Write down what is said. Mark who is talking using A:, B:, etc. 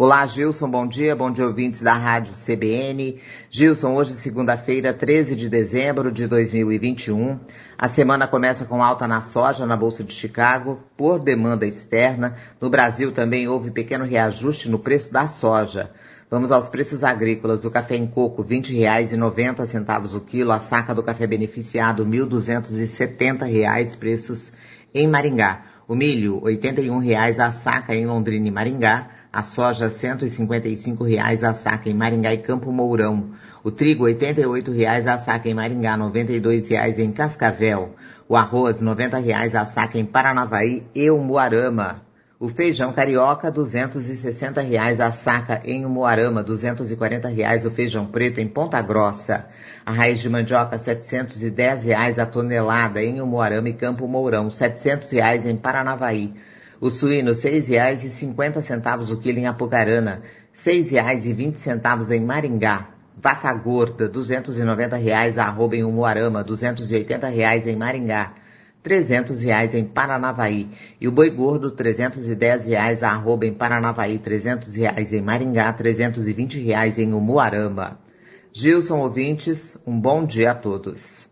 A: Olá, Gilson, bom dia ouvintes da Rádio CBN. Gilson, hoje segunda-feira, 13 de dezembro de 2021. A semana começa com alta na soja na Bolsa de Chicago por demanda externa. No Brasil também houve pequeno reajuste no preço da soja. Vamos aos preços agrícolas. O café em coco, R$ 20,90 o quilo. A saca do café beneficiado, R$ 1.270, preços em Maringá. O milho, R$ 81,00 a saca em Londrina e Maringá. A soja, R$ 155,00 a saca em Maringá e Campo Mourão. O trigo, R$ 88,00 a saca em Maringá, R$ 92,00 em Cascavel. O arroz, R$ 90,00 a saca em Paranavaí e Umuarama. O feijão carioca, R$ 260,00 a saca em Umuarama, R$ 240,00 o feijão preto em Ponta Grossa. A raiz de mandioca, R$ 710,00 a tonelada em Umuarama e Campo Mourão, R$ 700,00 em Paranavaí. O suíno, R$ 6,50 o quilo em Apucarana, R$ 6,20 em Maringá. Vaca gorda, R$ 290,00 a arroba em Umuarama, R$ 280,00 em Maringá, R$ 300,00 em Paranavaí. E o boi gordo, R$ 310,00 a arroba em Paranavaí, R$ 300,00 em Maringá, R$ 320,00 em Umuarama. Gilson, ouvintes, um bom dia a todos.